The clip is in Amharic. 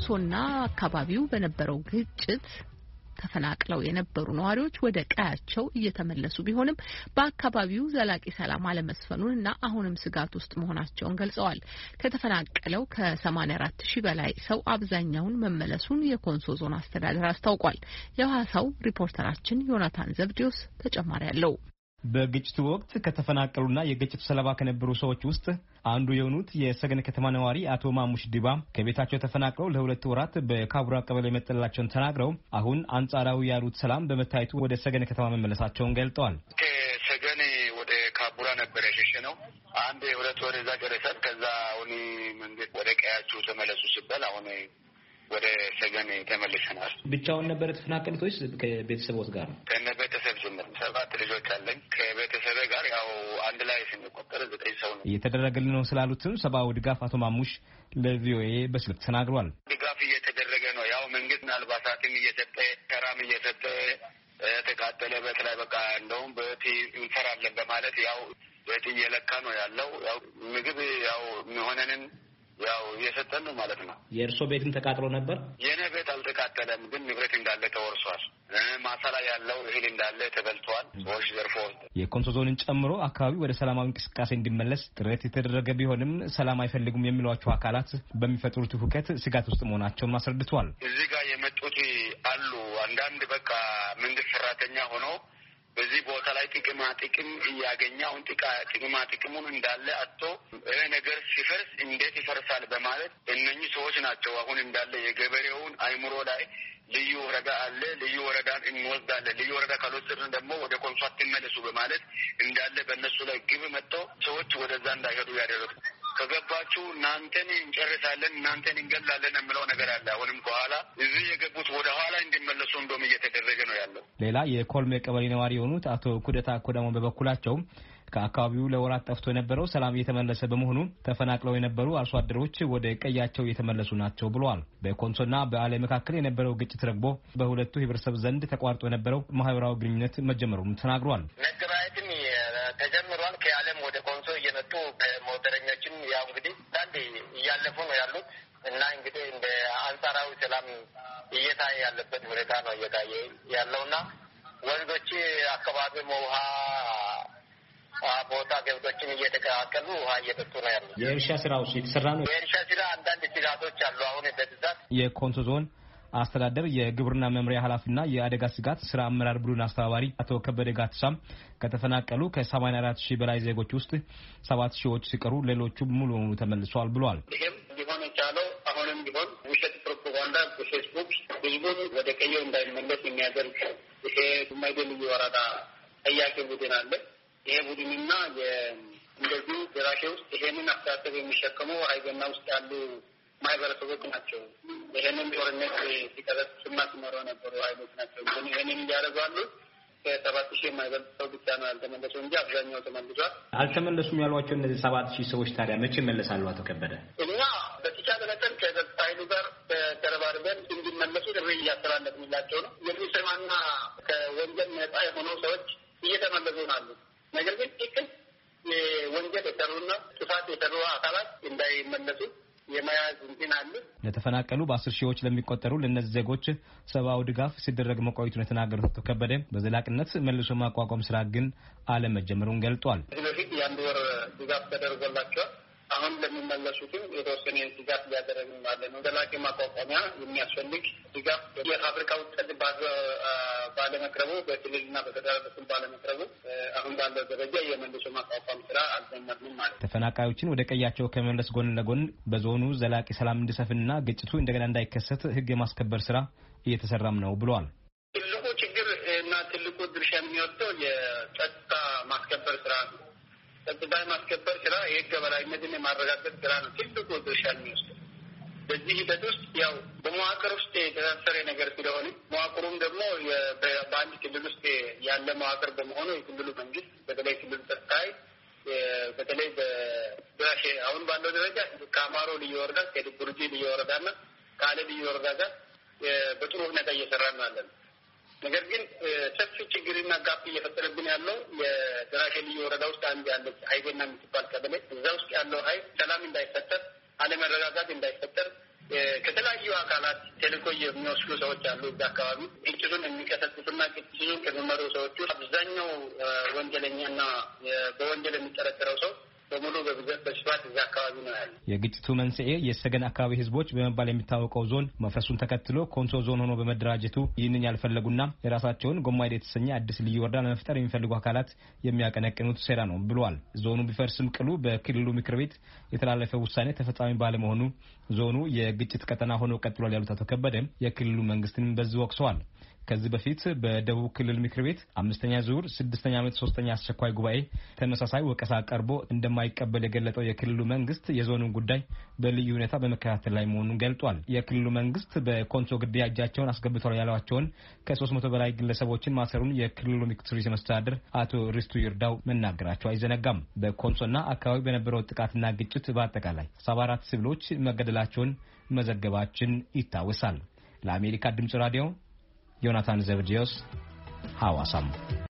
በኮንሶና አካባቢው በነበረው ግጭት ተፈናቅለው የነበሩ ነዋሪዎች ወደ ቀያቸው እየተመለሱ ቢሆንም በአካባቢው ዘላቂ ሰላም አለመስፈኑንና አሁንም ስጋት ውስጥ መሆናቸውን ገልጸዋል። ከተፈናቀለው ከ84 ሺህ በላይ ሰው አብዛኛውን መመለሱን የኮንሶ ዞን አስተዳደር አስታውቋል። የሐዋሳው ሪፖርተራችን ዮናታን ዘብዲዮስ ተጨማሪ አለው። በግጭቱ ወቅት ከተፈናቀሉና የግጭቱ ሰለባ ከነበሩ ሰዎች ውስጥ አንዱ የሆኑት የሰገን ከተማ ነዋሪ አቶ ማሙሽ ዲባ ከቤታቸው ተፈናቅለው ለሁለት ወራት በካቡራ ቀበሌ መጠለላቸውን ተናግረው አሁን አንጻራዊ ያሉት ሰላም በመታየቱ ወደ ሰገን ከተማ መመለሳቸውን ገልጠዋል። ከሰገን ወደ ካቡራ ነበር ያሸሸነው። አንድ የሁለት ወር እዛ ጨረሰን። ከዛ አሁን መንገድ ወደ ቀያችሁ ተመለሱ ሲባል አሁን ወደ ሰገን ተመልሰናል። ብቻውን ነበር የተፈናቀሉት ወይስ ከቤተሰቦች ጋር ነው? ከቤተሰብ ጭምር 7 ልጆች አለኝ። ከቤተሰብ ጋር ያው አንድ ላይ ስንቆጠር 9 ሰው ነው። እየተደረገልን ነው ስላሉትም ሰብአዊ ድጋፍ አቶ ማሙሽ ለቪኦኤ በስልክ ተናግሯል። ድጋፍ እየተደረገ ነው። ያው መንግስት አልባሳትም እየሰጠ ከራም እየሰጠ ተቃጠለ በት ላይ በቃ እንደውም በቲ እንፈራለን በማለት ያው በቲ እየለካ ነው ያለው። ያው ምግብ ያው የሚሆነንን ያው እየሰጠን ነው ማለት ነው። የእርሶ ቤትም ተቃጥሎ ነበር? የኔ ቤት አልተቃጠለም፣ ግን ንብረት እንዳለ ተወርሷል። ማሳ ላይ ያለው እህል እንዳለ ተበልቷል። ሰዎች ዘርፎ የኮንሶ ዞንን ጨምሮ አካባቢ ወደ ሰላማዊ እንቅስቃሴ እንዲመለስ ጥረት የተደረገ ቢሆንም ሰላም አይፈልጉም የሚሏቸው አካላት በሚፈጥሩት ሁከት ስጋት ውስጥ መሆናቸውን አስረድተዋል። እዚህ ጋር የመጡት አሉ አንዳንድ በቃ መንግስት ሰራተኛ ሆኖ በዚህ ቦታ ላይ ጥቅም እያገኘ አሁን ጥቅሙን እንዳለ አጥቶ ይሄ ነገር ሲፈርስ እንዴት ይፈርሳል በማለት እነኚህ ሰዎች ናቸው አሁን እንዳለ የገበሬውን አይምሮ ላይ ልዩ ወረዳ አለ፣ ልዩ ወረዳን እንወስዳለን፣ ልዩ ወረዳ ካልወሰድን ደግሞ ወደ ኮንሶ አትመለሱ በማለት እንዳለ በእነሱ ላይ ግብ መጥቶ ሰዎች ወደዛ እንዳይሄዱ ያደረጉት። ከገባችሁ እናንተን እንጨርሳለን፣ እናንተን እንገላለን የሚለው ነገር አለ። አሁንም ከኋላ እዚህ የገቡት ወደ ኋላ እንዲመለሱ እንደውም እየተደረገ ነው ያለው። ሌላ የኮልሜ ቀበሌ ነዋሪ የሆኑት አቶ ኩደታ ኮዳሞ በበኩላቸው ከአካባቢው ለወራት ጠፍቶ የነበረው ሰላም እየተመለሰ በመሆኑ ተፈናቅለው የነበሩ አርሶ አደሮች ወደ ቀያቸው እየተመለሱ ናቸው ብለዋል። በኮንሶና በአሌ መካከል የነበረው ግጭት ረግቦ በሁለቱ ህብረተሰብ ዘንድ ተቋርጦ የነበረው ማህበራዊ ግንኙነት መጀመሩን ተናግሯል። መገባየትም ተጀምሯል። ከአለም ወደ ኮንሶ እየመጡ በሞተረኞችም ያው እንግዲህ አንዴ እያለፉ ነው ያሉት እና እንግዲህ እንደ አንጻራዊ ሰላም እየታየ ያለበት ሁኔታ ነው እየታየ ያለውና ወንዞች አካባቢ ውሃ ቦታ ገብቶችን እየተቀላቀሉ ውሃ እየጠጡ ነው ያሉት። የእርሻ ስራው የተሰራ ነው። የእርሻ ስራ አንዳንድ ስጋቶች አሉ። አሁን በብዛት የኮንሶ ዞን አስተዳደር የግብርና መምሪያ ኃላፊና የአደጋ ስጋት ስራ አመራር ቡድን አስተባባሪ አቶ ከበደ ጋትሳም ከተፈናቀሉ ከ84 ሺህ በላይ ዜጎች ውስጥ 7 ሺዎች ሲቀሩ ሌሎቹ ሙሉ በሙሉ ተመልሰዋል ብለዋል። ይሄም ሊሆን የቻለው አሁንም ቢሆን ውሸት ፕሮፓጋንዳ በፌስቡክ ህዝቡን ወደ ቀየው እንዳይመለስ የሚያደርግ ይሄ የማይደል ወረዳ ጠያቂ ቡድን አለ። ይሄ ቡድንና እንደዚህ ደራሼ ውስጥ ይሄንን አስተዳደር የሚሸከሙ ሀይገና ውስጥ ያሉ ማህበረሰቦች ናቸው። ይሄንን ጦርነት ሲቀረጽ ሲመሩ ነበሩ ኃይሎች ናቸው። ግን ይሄንን እያደረጋሉ ከ7 ሺህ የማይበልጥ ሰው ብቻ ነው ያልተመለሰው እንጂ አብዛኛው ተመልሷል። አልተመለሱም ያሏቸው እነዚህ 7 ሺህ ሰዎች ታዲያ መቼ ይመለሳሉ? አቶ ከበደ እኛ በተቻለ መጠን ከጸጥታ ኃይሉ ጋር ተረባርበን እንዲመለሱ ጥሪ እያስተላለፍንላቸው ነው። የሚሰማና ከወንጀል ነጻ የሆነው ሰዎች እየተመለሱ ናሉ። ነገር ግን ጥቅም የወንጀል የሰሩና ጥፋት የሰሩ አካላት እንዳይመለሱ የመያዝ እንትን አለ። ለተፈናቀሉ በ10 ሺዎች ለሚቆጠሩ ለነዚህ ዜጎች ሰብአዊ ድጋፍ ሲደረግ መቆየቱን የተናገሩት አቶ ከበደ በዘላቂነት መልሶ ማቋቋም ስራ ግን አለመጀመሩን ገልጧል። በፊት የአንድ ወር ድጋፍ ተደርጎላቸዋል። አሁን ለሚመለሱትም የተወሰነ ድጋፍ እያደረግን ማለት ነው። ዘላቂ ማቋቋሚያ የሚያስፈልግ ድጋፍ የፋብሪካ ውጤት ባለመቅረቡ በክልልና በፌደራል በኩል ባለመቅረቡ አሁን ባለው ደረጃ የመልሶ ማቋቋም ስራ አልጀመርንም ማለት ነው። ተፈናቃዮችን ወደ ቀያቸው ከመለስ ጎን ለጎን በዞኑ ዘላቂ ሰላም እንዲሰፍንና ግጭቱ እንደገና እንዳይከሰት ህግ የማስከበር ስራ እየተሰራም ነው ብለዋል። ትልቁ ችግር እና ትልቁ ድርሻ የሚወስደው የጸጥታ ማስከበር ስራ ነው። ጸጥታ ማስከበር ስራ የህግ የበላይነትን የማረጋገጥ ስራ ነው ትልቁ ድርሻ የሚወስደው። በዚህ ሂደት ውስጥ ያው በመዋቅር ውስጥ የተሳሰረ ነገር ስለሆነ መዋቅሩም ደግሞ በአንድ ክልል ውስጥ ያለ መዋቅር በመሆኑ የክልሉ መንግስት በተለይ ክልሉ ተስታይ በተለይ በራሼ አሁን ባለው ደረጃ ከአማሮ ልዩ ወረዳ ከድቡርጂ ልዩ ወረዳና ካለ ልዩ ወረዳ ጋር በጥሩ ሁኔታ እየሰራን አለን። ነገር ግን ሰፊ ችግርና ጋፕ እየፈጠረብን ያለው የራሼ ልዩ ወረዳ ውስጥ አንድ ያለች ሀይቤና የምትባል ቀበሌ እዛ ውስጥ ያለው ሀይል ሰላም እንዳይፈጠር አለመረጋጋት እንዳይፈጠር ከተለያዩ አካላት ቴሌኮ የሚወስዱ ሰዎች አሉ። እዛ አካባቢ ግጭቱን የሚቀሰቅሱና ግጭቱን ከሚመሩ ሰዎች አብዛኛው ወንጀለኛና በወንጀል የሚጠረጠረው ሰው በሙሉ በስፋት እዛ አካባቢ ነው ያለው። የግጭቱ መንስኤ የሰገን አካባቢ ህዝቦች በመባል የሚታወቀው ዞን መፍረሱን ተከትሎ ኮንሶ ዞን ሆኖ በመደራጀቱ ይህንን ያልፈለጉና የራሳቸውን ጎማይዴ የተሰኘ አዲስ ልዩ ወረዳ ለመፍጠር የሚፈልጉ አካላት የሚያቀነቅኑት ሴራ ነው ብለዋል። ዞኑ ቢፈርስም ቅሉ በክልሉ ምክር ቤት የተላለፈ ውሳኔ ተፈጻሚ ባለመሆኑ ዞኑ የግጭት ቀጠና ሆኖ ቀጥሏል ያሉት አቶ ከበደ የክልሉ መንግስትን በዚህ ወቅሰዋል። ከዚህ በፊት በደቡብ ክልል ምክር ቤት 5ኛ ዙር 6ኛ ዓመት 3ኛ አስቸኳይ ጉባኤ ተመሳሳይ ወቀሳ ቀርቦ እንደማይቀበል የገለጸው የክልሉ መንግስት የዞኑን ጉዳይ በልዩ ሁኔታ በመከታተል ላይ መሆኑን ገልጿል። የክልሉ መንግስት በኮንሶ ግድያ እጃቸውን አስገብተዋል ያሏቸውን ከ300 በላይ ግለሰቦችን ማሰሩን የክልሉ ምክትል ርዕሰ መስተዳድር አቶ ሪስቱ ይርዳው መናገራቸው አይዘነጋም። በኮንሶና አካባቢ በነበረው ጥቃትና ግጭት በአጠቃላይ 74 ሲቪሎች መገደላቸውን መዘገባችን ይታወሳል። ለአሜሪካ ድምጽ ራዲዮ ዮናታን ዘብዲዮስ ሐዋሳም